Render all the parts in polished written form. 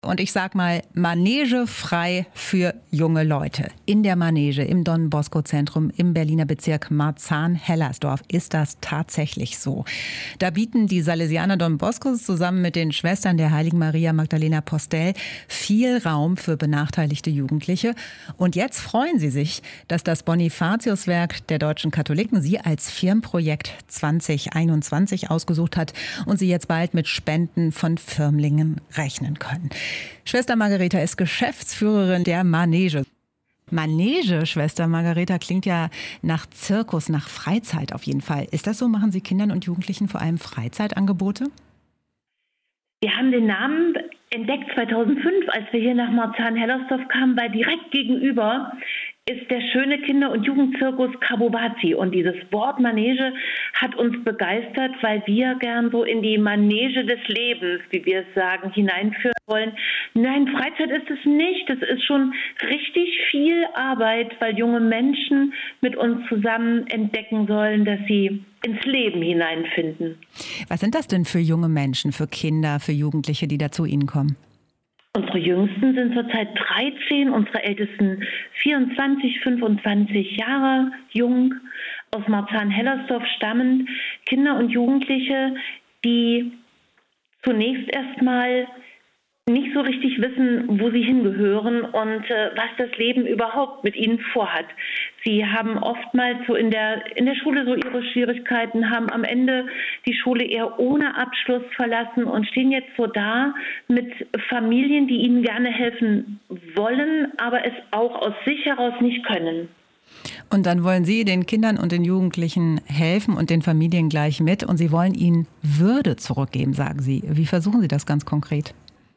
Und ich sag mal, Manege frei für junge Leute. In der Manege im Don Bosco Zentrum im Berliner Bezirk Marzahn-Hellersdorf ist das tatsächlich so. Da bieten die Salesianer Don Boscos zusammen mit den Schwestern der Heiligen Maria Magdalena Postel viel Raum für benachteiligte Jugendliche. Und jetzt freuen sie sich, dass das Bonifatiuswerk der deutschen Katholiken sie als Firmenprojekt 2021 ausgesucht hat und sie jetzt bald mit Spenden von Firmlingen rechnen können. Schwester Margareta ist Geschäftsführerin der Manege. Manege, Schwester Margareta, klingt ja nach Zirkus, nach Freizeit auf jeden Fall. Ist das so? Machen Sie Kindern und Jugendlichen vor allem Freizeitangebote? Wir haben den Namen entdeckt 2005, als wir hier nach Marzahn-Hellersdorf kamen, weil direkt gegenüber ist der schöne Kinder- und Jugendzirkus Carbovazi. Und dieses Wort Manege hat uns begeistert, weil wir gern so in die Manege des Lebens, wie wir es sagen, hineinführen wollen. Nein, Freizeit ist es nicht. Es ist schon richtig viel Arbeit, weil junge Menschen mit uns zusammen entdecken sollen, dass sie ins Leben hineinfinden. Was sind das denn für junge Menschen, für Kinder, für Jugendliche, die da zu Ihnen kommen? Unsere Jüngsten sind zurzeit 13, unsere Ältesten 24, 25 Jahre jung, aus Marzahn-Hellersdorf stammend. Kinder und Jugendliche, die zunächst erstmal nicht so richtig wissen, wo sie hingehören und was das Leben überhaupt mit ihnen vorhat. Sie haben oftmals so in der Schule so ihre Schwierigkeiten, haben am Ende die Schule eher ohne Abschluss verlassen und stehen jetzt so da mit Familien, die ihnen gerne helfen wollen, aber es auch aus sich heraus nicht können. Und dann wollen Sie den Kindern und den Jugendlichen helfen und den Familien gleich mit. Und Sie wollen ihnen Würde zurückgeben, sagen Sie. Wie versuchen Sie das ganz konkret?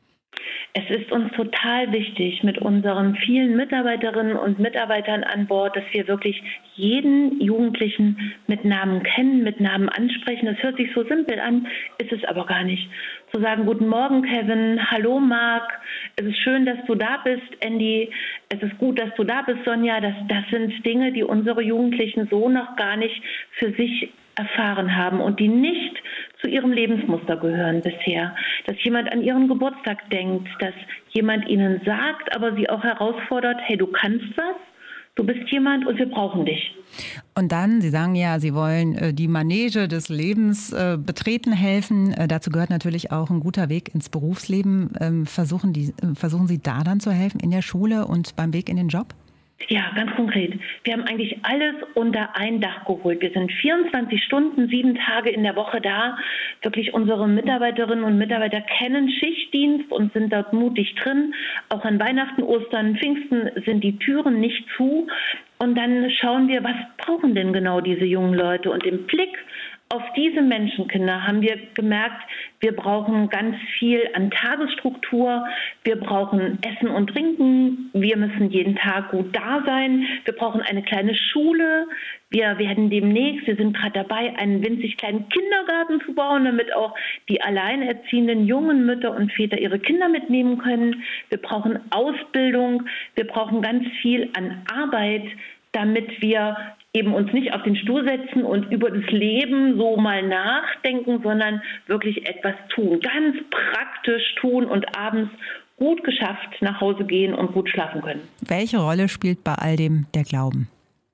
Es ist uns total wichtig mit unseren vielen Mitarbeiterinnen und Mitarbeitern an Bord, dass wir wirklich jeden Jugendlichen mit Namen kennen, mit Namen ansprechen. Das hört sich so simpel an, ist es aber gar nicht. Zu sagen, guten Morgen Kevin, hallo Marc, es ist schön, dass du da bist, Andy, es ist gut, dass du da bist, Sonja. Das sind Dinge, die unsere Jugendlichen so noch gar nicht für sich erfahren haben und die nicht zu ihrem Lebensmuster gehören bisher. Dass jemand an ihren Geburtstag denkt, dass jemand ihnen sagt, aber sie auch herausfordert, hey, du kannst was, du bist jemand und wir brauchen dich. Und dann, Sie sagen ja, Sie wollen die Manege des Lebens betreten helfen. Dazu gehört natürlich auch ein guter Weg ins Berufsleben. Versuchen Sie da dann zu helfen in der Schule und beim Weg in den Job? Ja, ganz konkret. Wir haben eigentlich alles unter ein Dach geholt. Wir sind 24 Stunden, 7 Tage in der Woche da. Wirklich unsere Mitarbeiterinnen und Mitarbeiter kennen Schichtdienst und sind dort mutig drin. Auch an Weihnachten, Ostern, Pfingsten sind die Türen nicht zu. Und dann schauen wir, was brauchen denn genau diese jungen Leute? Und im Blick auf diese Menschenkinder haben wir gemerkt, wir brauchen ganz viel an Tagesstruktur, wir brauchen Essen und Trinken, wir müssen jeden Tag gut da sein, wir brauchen eine kleine Schule, wir werden demnächst, wir sind gerade dabei, einen winzig kleinen Kindergarten zu bauen, damit auch die alleinerziehenden jungen Mütter und Väter ihre Kinder mitnehmen können. Wir brauchen Ausbildung, wir brauchen ganz viel an Arbeit, damit wir eben uns nicht auf den Stuhl setzen und über das Leben so mal nachdenken, sondern wirklich etwas tun, ganz praktisch tun und abends gut geschafft nach Hause gehen und gut schlafen können. Welche Rolle spielt bei all dem der Glauben?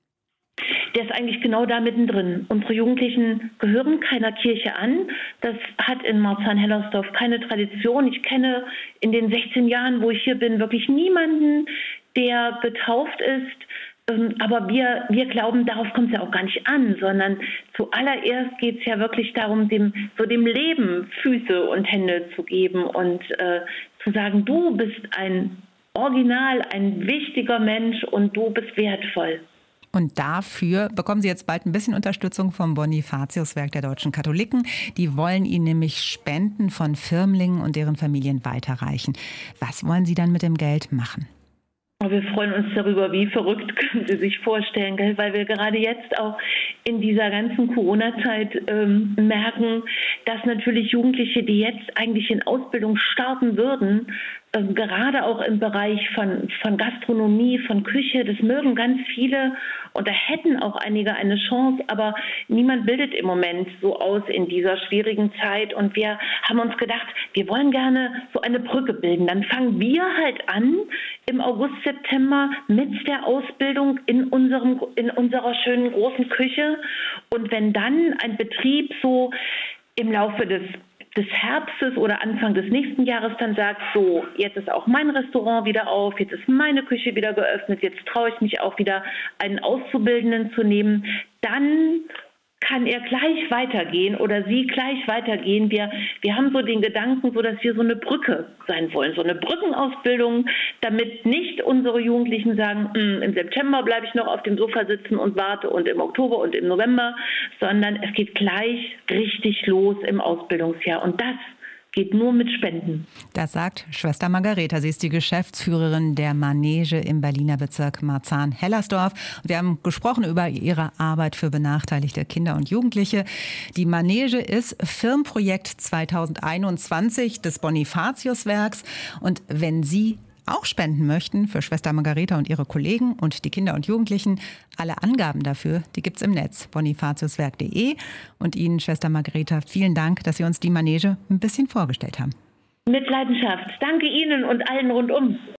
Der ist eigentlich genau da mittendrin. Unsere Jugendlichen gehören keiner Kirche an. Das hat in Marzahn-Hellersdorf keine Tradition. Ich kenne in den 16 Jahren, wo ich hier bin, wirklich niemanden, der getauft ist. Aber wir glauben, darauf kommt es ja auch gar nicht an, sondern zuallererst geht es ja wirklich darum, dem Leben Füße und Hände zu geben und zu sagen, du bist ein Original, ein wichtiger Mensch und du bist wertvoll. Und dafür bekommen Sie jetzt bald ein bisschen Unterstützung vom Bonifatiuswerk der deutschen Katholiken. Die wollen Ihnen nämlich Spenden von Firmlingen und deren Familien weiterreichen. Was wollen Sie dann mit dem Geld machen? Wir freuen uns darüber, wie verrückt können Sie sich vorstellen, gell? Weil wir gerade jetzt auch in dieser ganzen Corona-Zeit merken, dass natürlich Jugendliche, die jetzt eigentlich in Ausbildung starten würden, gerade auch im Bereich von Gastronomie, von Küche, das mögen ganz viele und da hätten auch einige eine Chance, aber niemand bildet im Moment so aus in dieser schwierigen Zeit und wir haben uns gedacht, wir wollen gerne so eine Brücke bilden. Dann fangen wir halt an im August, September mit der Ausbildung in unserer schönen großen Küche und wenn dann ein Betrieb so im Laufe des Herbstes oder Anfang des nächsten Jahres dann sagt, so, jetzt ist auch mein Restaurant wieder auf, jetzt ist meine Küche wieder geöffnet, jetzt traue ich mich auch wieder, einen Auszubildenden zu nehmen, dann kann er gleich weitergehen oder sie gleich weitergehen. Wir haben so den Gedanken, so dass wir so eine Brücke sein wollen, so eine Brückenausbildung, damit nicht unsere Jugendlichen sagen, im September bleibe ich noch auf dem Sofa sitzen und warte und im Oktober und im November, sondern es geht gleich richtig los im Ausbildungsjahr und das geht nur mit Spenden. Das sagt Schwester Margareta. Sie ist die Geschäftsführerin der Manege im Berliner Bezirk Marzahn-Hellersdorf. Wir haben gesprochen über ihre Arbeit für benachteiligte Kinder und Jugendliche. Die Manege ist Firmenprojekt 2021 des Bonifatiuswerks. Und wenn Sie auch spenden möchten für Schwester Margareta und ihre Kollegen und die Kinder und Jugendlichen, alle Angaben dafür, die gibt's im Netz, bonifatiuswerk.de. Und Ihnen, Schwester Margareta, vielen Dank, dass Sie uns die Manege ein bisschen vorgestellt haben. Mit Leidenschaft. Danke Ihnen und allen rundum.